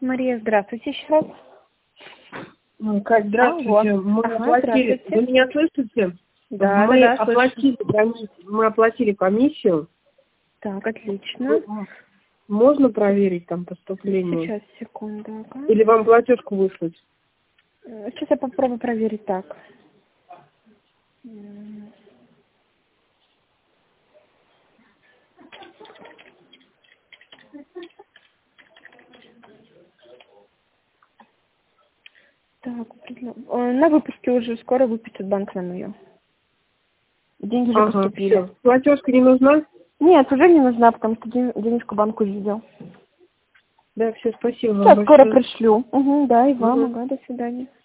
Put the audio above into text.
Мария, здравствуйте еще раз. Кать, здравствуйте. Мы оплатили. Здравствуйте. Вы меня слышите? Да, Мы оплатили комиссию. Так, отлично. Можно проверить там поступление? Сейчас, секунду. Ага. Или вам платежку выслать? Сейчас я попробую проверить так. Так, на выпуске уже скоро выпустит банк нам ее. Деньги уже поступили. Всё. Платежка не нужна? Нет, уже не нужна, потому что денежку банк увидел. Да, все, спасибо вам Сейчас скоро большое. пришлю. Угу, да, и вам, ага, до свидания.